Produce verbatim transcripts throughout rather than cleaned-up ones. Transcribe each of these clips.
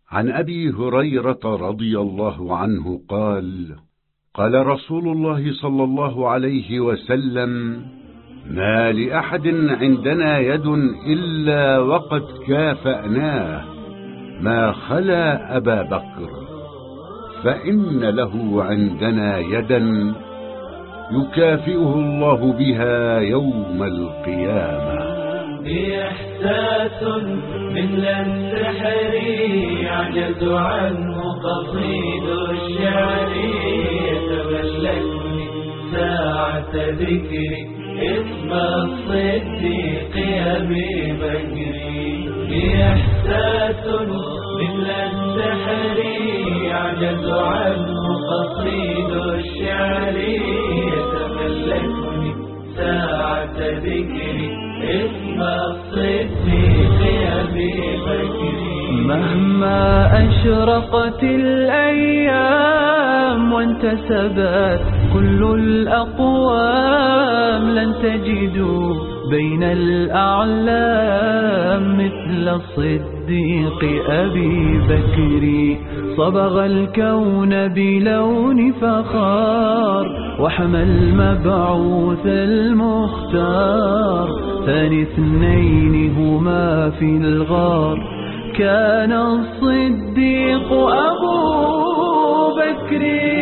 عن أبي هريرة رضي الله عنه قال: قال رسول الله صلى الله عليه وسلم: ما لأحد عندنا يد إلا وقد كافأناه ما خلا أبا بكر، فإن له عندنا يدا يكافئه الله بها يوم القيامة. إحساس مثل السحر يعجز عنه قصيد الشعر، يتملكني ساعة ذكري اسم الصديق أبي بكر. إحساس مثل السحر يعجز عنه قصيد الشعر، يتملكني ساعة ذكري اسم الصديق أبي بكر. مهما أشرقت الأيام وانتسبت كل الأقوام، لن تجدوا بين الأعلام مثل الصديق أبي بكر. صبغ الكون بلون فخار وحمى المبعوث المختار، ثاني اثنين هما في الغار كان الصديق أبو بكر.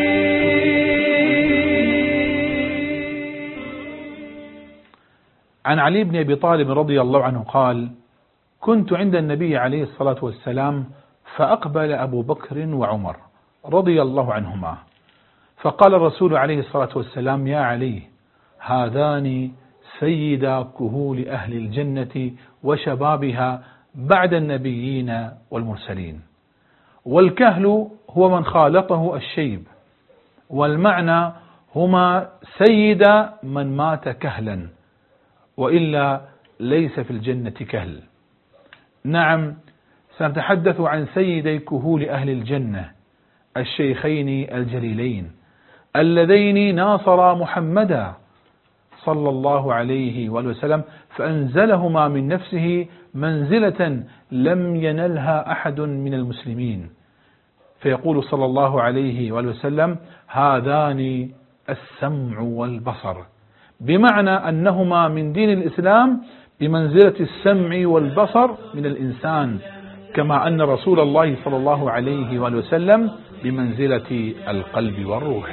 عن علي بن أبي طالب رضي الله عنه قال: كنت عند النبي عليه الصلاة والسلام فأقبل أبو بكر وعمر رضي الله عنهما، فقال الرسول عليه الصلاة والسلام: يا علي، هذان سيدا كهول أهل الجنة وشبابها بعد النبيين والمرسلين. والكهل هو من خالطه الشيب، والمعنى هما سيد من مات كهلا، وإلا ليس في الجنة كهل. نعم، سنتحدث عن سيدي كهول أهل الجنة الشيخين الجليلين اللذين ناصرا محمدا صلى الله عليه وآله وسلم، فأنزلهما من نفسه منزلة لم ينلها أحد من المسلمين، فيقول صلى الله عليه وآله وسلم: هذان السمع والبصر، بمعنى أنهما من دين الإسلام بمنزلة السمع والبصر من الإنسان، كما أن رسول الله صلى الله عليه وآله وسلم بمنزلة القلب والروح.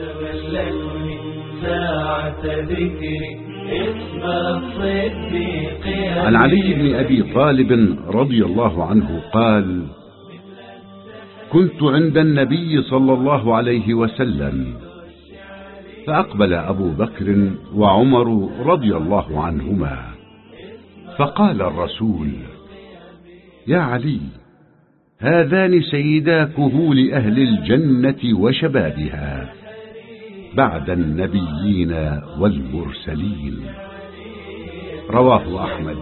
عن علي بن أبي طالب رضي الله عنه قال: كنت عند النبي صلى الله عليه وسلم فأقبل أبو بكر وعمر رضي الله عنهما، فقال الرسول: يا علي، هذان سيدا كهول أهل الجنة وشبابها بعد النبيين والمرسلين. رواه أحمد.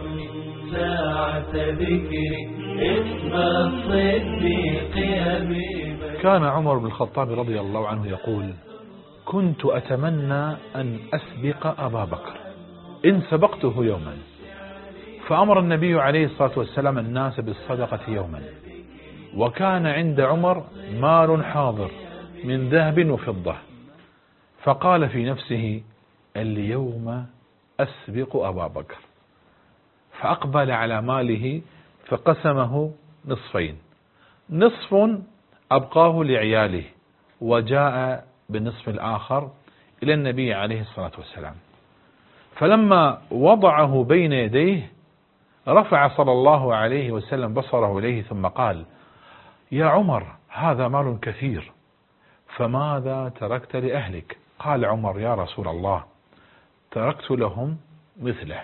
كان عمر بن الخطاب رضي الله عنه يقول: كنت أتمنى أن أسبق أبا بكر إن سبقته يوما، فأمر النبي عليه الصلاة والسلام الناس بالصدقة يوما، وكان عند عمر مال حاضر من ذهب وفضة، فقال في نفسه: اليوم أسبق أبا بكر، فأقبل على ماله فقسمه نصفين، نصف أبقاه لعياله وجاء بالنصف الآخر إلى النبي عليه الصلاة والسلام، فلما وضعه بين يديه رفع صلى الله عليه وسلم بصره إليه ثم قال: يا عمر، هذا مال كثير، فماذا تركت لأهلك؟ قال عمر: يا رسول الله، تركت لهم مثله.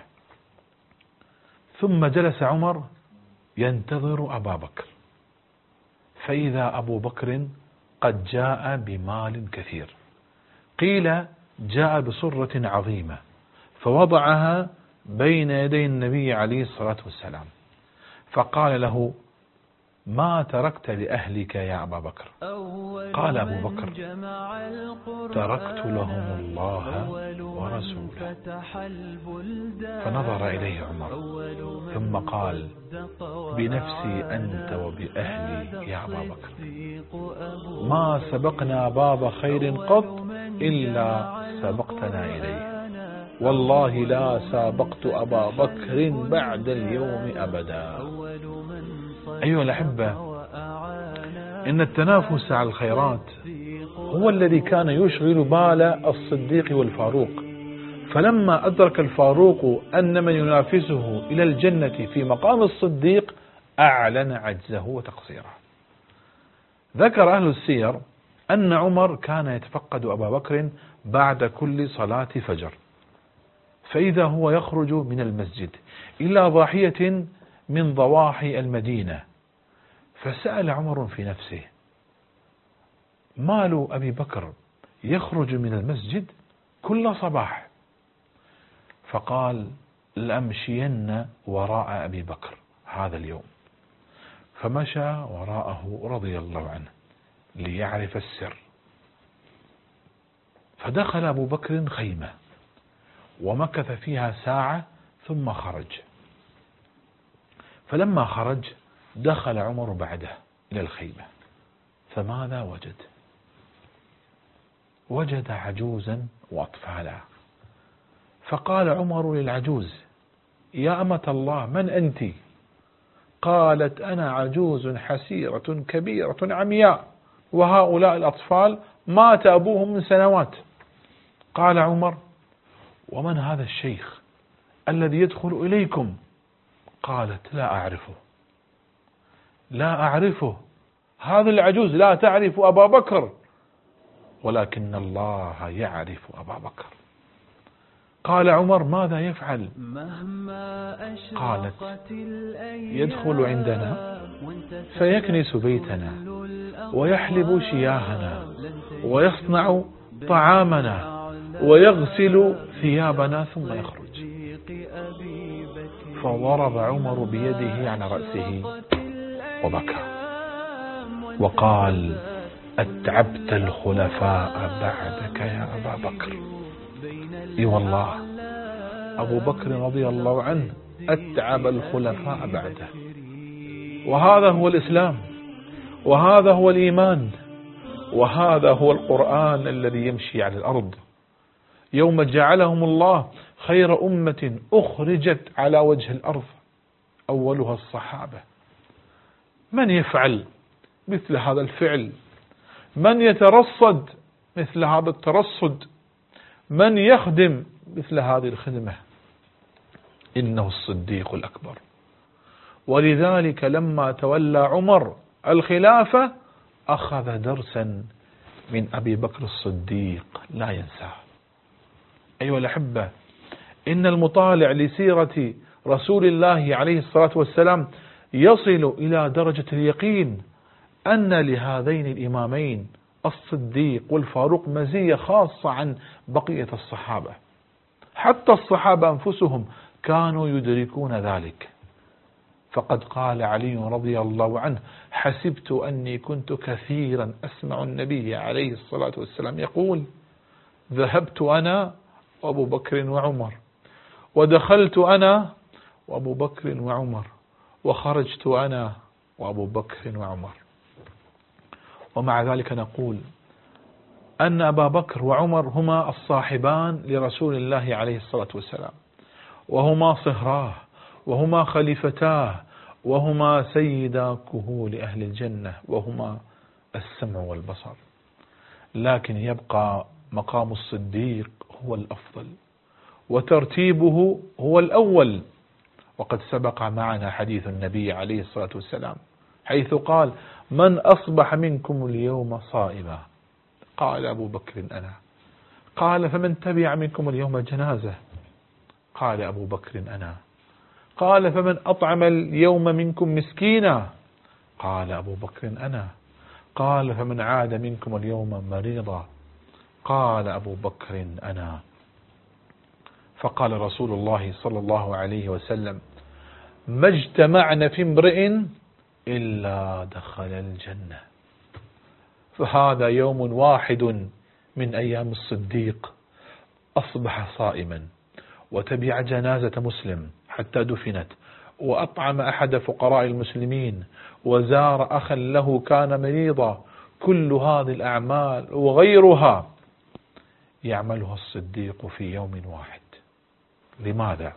ثم جلس عمر ينتظر أبا بكر، فإذا أبو بكر قد جاء بمال كثير، قيل جاء بصرة عظيمة، فوضعها بين يدي النبي عليه الصلاة والسلام، فقال له: ما تركت لأهلك يا أبا بكر؟ قال أبو بكر: تركت لهم الله ورسوله. فنظر إليه عمر ثم قال: بنفسي أنت وبأهلي يا أبا بكر، ما سبقنا باب خير قط إلا سبقتنا إليه، والله لا سابقت أبا بكر بعد اليوم أبدا. أيها الأحبة، إن التنافس على الخيرات هو الذي كان يشغل بال الصديق والفاروق، فلما أدرك الفاروق أن من ينافسه إلى الجنة في مقام الصديق أعلن عجزه وتقصيره. ذكر أهل السير أن عمر كان يتفقد أبا بكر بعد كل صلاة فجر، فإذا هو يخرج من المسجد إلى ضاحية من ضواحي المدينة، فسأل عمر في نفسه: مال أبي بكر يخرج من المسجد كل صباح؟ فقال: لأمشين وراء أبي بكر هذا اليوم. فمشى وراءه رضي الله عنه ليعرف السر. فدخل أبو بكر خيمة ومكث فيها ساعة ثم خرج. فلما خرج دخل عمر بعده إلى الخيمة، فماذا وجد؟ وجد عجوزا وأطفالا. فقال عمر للعجوز: يا أمة الله، من أنت؟ قالت: أنا عجوز حسيرة كبيرة عمياء، وهؤلاء الأطفال مات أبوهم من سنوات. قال عمر: ومن هذا الشيخ الذي يدخل إليكم؟ قالت: لا أعرفه لا أعرفه هذا العجوز لا تعرف أبا بكر، ولكن الله يعرف أبا بكر. قال عمر: ماذا يفعل؟ قالت: يدخل عندنا فيكنس بيتنا ويحلب شياهنا ويصنع طعامنا ويغسل ثيابنا ثم يخرج. فضرب عمر بيده على رأسه وبكى وقال: أتعبت الخلفاء بعدك يا أبا بكر. اي والله أبو بكر رضي الله عنه أتعب الخلفاء بعده. وهذا هو الإسلام، وهذا هو الإيمان، وهذا هو القرآن الذي يمشي على الأرض. يوم جعلهم الله خير أمة أخرجت على وجه الأرض أولها الصحابة. من يفعل مثل هذا الفعل؟ من يترصد مثل هذا الترصد؟ من يخدم مثل هذه الخدمة؟ إنه الصديق الأكبر. ولذلك لما تولى عمر الخلافة أخذ درسا من أبي بكر الصديق لا ينساه. أيها الأحبة، إن المطالع لسيرة رسول الله عليه الصلاة والسلام يصل إلى درجة اليقين أن لهذين الإمامين الصديق والفاروق مزية خاصة عن بقية الصحابة. حتى الصحابة أنفسهم كانوا يدركون ذلك. فقد قال علي رضي الله عنه: حسبت أني كنت كثيرا أسمع النبي عليه الصلاة والسلام يقول: ذهبت أنا وأبو بكر وعمر، ودخلت أنا وأبو بكر وعمر، وخرجت أنا وأبو بكر وعمر. ومع ذلك نقول أن أبا بكر وعمر هما الصاحبان لرسول الله عليه الصلاة والسلام، وهما صهراه، وهما خليفتاه، وهما سيدا كهول أهل الجنة، وهما السمع والبصر. لكن يبقى مقام الصديق هو الأفضل، وترتيبه هو الأول. وقد سبق معنا حديث النبي عليه الصلاة والسلام حيث قال: من أصبح منكم اليوم صائما؟ قال أبو بكر: أنا. قال: فمن تبع منكم اليوم جنازة؟ قال أبو بكر: أنا. قال: فمن أطعم اليوم منكم مسكينا؟ قال أبو بكر: أنا. قال: فمن عاد منكم اليوم مريضا؟ قال أبو بكر: أنا. فقال رسول الله صلى الله عليه وسلم: ما اجتمعنا في امرئ إلا دخل الجنة. فهذا يوم واحد من أيام الصديق أصبح صائما، وتبع جنازة مسلم حتى دفنت، وأطعم أحد فقراء المسلمين، وزار أخا له كان مريضا. كل هذه الأعمال وغيرها يعملها الصديق في يوم واحد. لماذا؟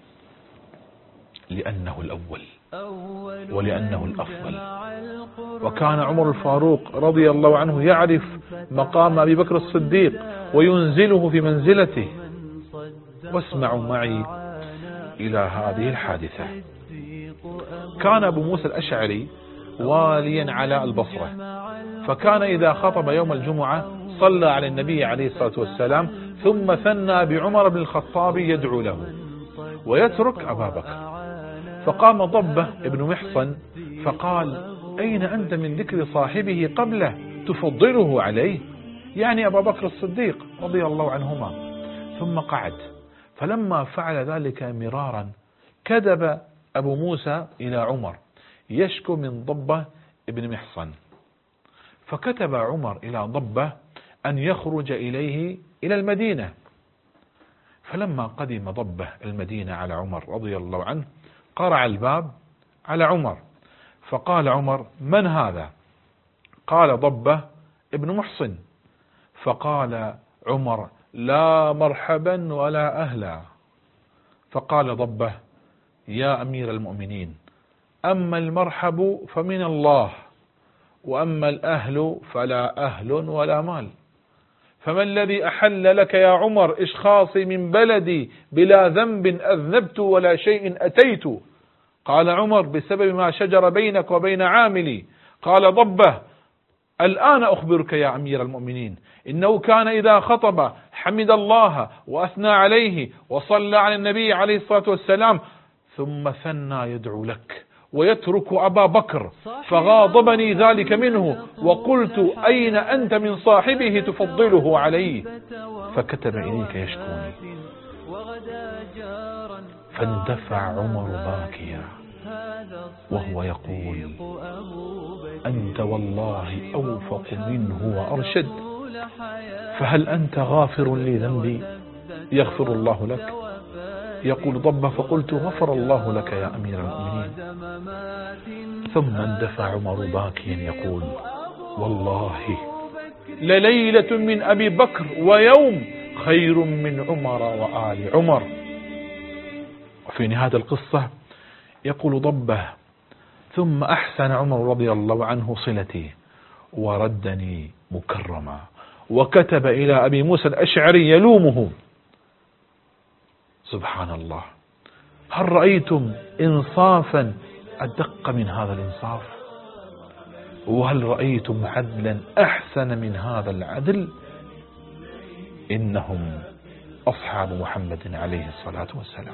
لأنه الأول ولأنه الأفضل. وكان عمر الفاروق رضي الله عنه يعرف مقام أبي بكر الصديق وينزله في منزلته. واسمعوا معي إلى هذه الحادثة. كان أبو موسى الأشعري واليا على البصرة، فكان إذا خطب يوم الجمعة صلى على النبي عليه الصلاة والسلام، ثم ثنى بعمر بن الخطاب يدعو له ويترك أبا بكر. فقام ضبة ابن محصن فقال: أين أنت من ذكر صاحبه قبله تفضله عليه؟ يعني أبا بكر الصديق رضي الله عنهما. ثم قعد. فلما فعل ذلك مرارا كذب أبو موسى إلى عمر يشكو من ضبة ابن محصن، فكتب عمر إلى ضبة أن يخرج إليه إلى المدينة. فلما قدم ضبة المدينة على عمر رضي الله عنه قرع الباب على عمر، فقال عمر: من هذا؟ قال: ضبة ابن محصن. فقال عمر: لا مرحبا ولا أهلا. فقال ضبة: يا أمير المؤمنين، أما المرحب فمن الله، وأما الأهل فلا أهل ولا مال. فما الذي أحل لك يا عمر إشخاصي من بلدي بلا ذنب أذنبت ولا شيء أتيت؟ قال عمر: بسبب ما شجر بينك وبين عاملي. قال ضبة: الآن أخبرك يا أمير المؤمنين، إنه كان إذا خطب حمد الله وأثنى عليه وصلى على النبي عليه الصلاة والسلام، ثم ثنى يدعو لك ويترك أبا بكر، فغاضبني ذلك منه، وقلت: أين أنت من صاحبه تفضله عليه؟ فكتب إليك يشكوني. فاندفع عمر باكيا وهو يقول: أنت والله أوفق منه وأرشد، فهل أنت غافر لذنبي يغفر الله لك؟ يقول ضبة: فقلت: غفر الله لك يا أمير المؤمنين. ثم اندفع عمر باكيا يقول: والله لليلة من أبي بكر ويوم خير من عمر وآل عمر. وفي نهاية القصة يقول ضبة: ثم أحسن عمر رضي الله عنه صلتي وردني مكرما، وكتب إلى أبي موسى الأشعري يلومه. سبحان الله، هل رأيتم إنصافا أدق من هذا الإنصاف؟ وهل رأيتم عدلا أحسن من هذا العدل؟ إنهم أصحاب محمد عليه الصلاة والسلام.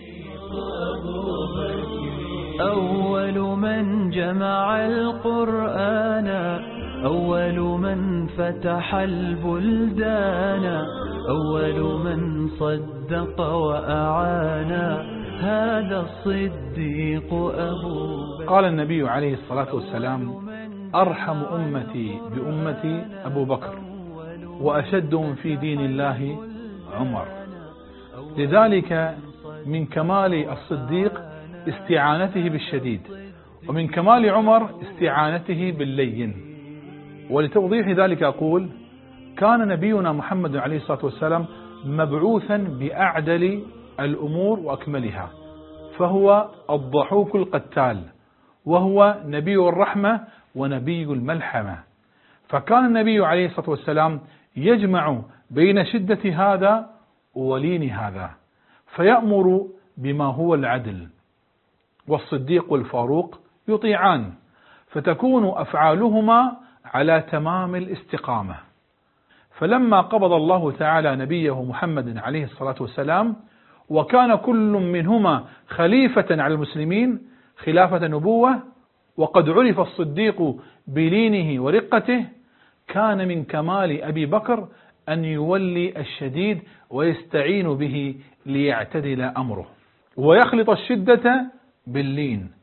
أول من جمع القرآن، أول من فتح البلدان، أول من صدق وأعان، هذا الصديق أبو بكر. قال النبي عليه الصلاة والسلام: أرحم أمتي بأمتي أبو بكر، وأشدهم في دين الله عمر. لذلك من كمال الصديق استعانته بالشديد، ومن كمال عمر استعانته باللين. ولتوضيح ذلك أقول: كان نبينا محمد عليه الصلاة والسلام مبعوثا بأعدل الأمور وأكملها، فهو الضحوك القتال، وهو نبي الرحمة ونبي الملحمة. فكان النبي عليه الصلاة والسلام يجمع بين شدة هذا ولين هذا، فيأمر بما هو العدل. والصديق والفاروق يطيعان، فتكون أفعالهما على تمام الاستقامة. فلما قبض الله تعالى نبيه محمد عليه الصلاة والسلام، وكان كل منهما خليفة على المسلمين خلافة نبوة، وقد عرف الصديق بلينه ورقته، كان من كمال أبي بكر أن يولي الشديد ويستعين به ليعتدل أمره، ويخلط الشدة باللين.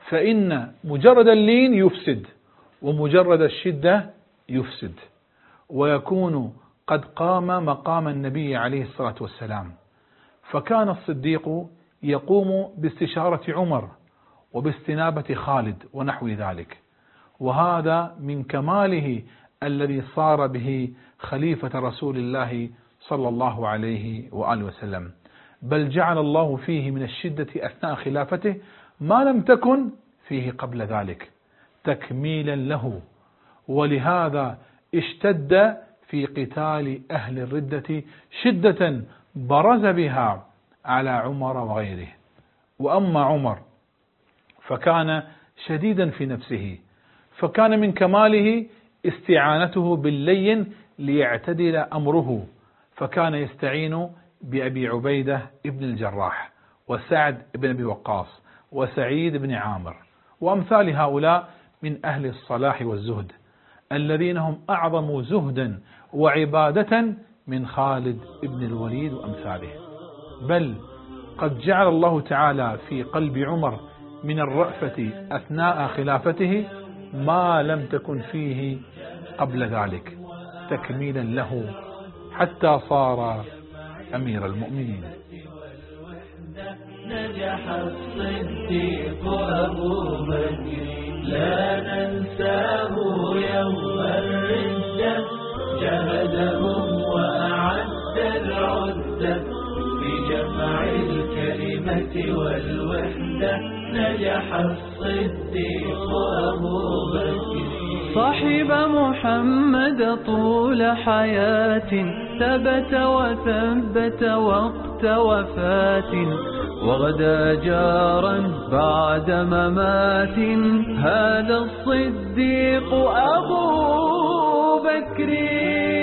فإن مجرد اللين يفسد، ومجرد الشدة يفسد، ويكون قد قام مقام النبي عليه الصلاة والسلام. فكان الصديق يقوم باستشارة عمر وباستنابة خالد ونحو ذلك، وهذا من كماله الذي صار به خليفة رسول الله صلى الله عليه وآله وسلم، بل جعل الله فيه من الشدة أثناء خلافته ما لم تكن فيه قبل ذلك تكميلا له. ولهذا اشتد في قتال أهل الردة شدة برز بها على عمر وغيره. وأما عمر فكان شديدا في نفسه، فكان من كماله استعانته باللين ليعتدل أمره، فكان يستعين بأبي عبيدة ابن الجراح وسعد بن أبي وقاص وسعيد بن عامر وأمثال هؤلاء من أهل الصلاح والزهد الذين هم أعظم زهدا وعبادة من خالد بن الوليد وأمثاله. بل قد جعل الله تعالى في قلب عمر من الرأفة أثناء خلافته ما لم تكن فيه قبل ذلك تكميلا له حتى صار أمير المؤمنين. نجح الصديق أبو بكر لا ننساه يوم الردة، جهدهم وأعد العدة بجمع الكلمة والوحدة. نجح الصديق أبو بكر صاحب محمد طول حياة، ثبت وثبت وقت وفاة، وغدا جارا بعد ممات. هذا الصديق أبو بكر.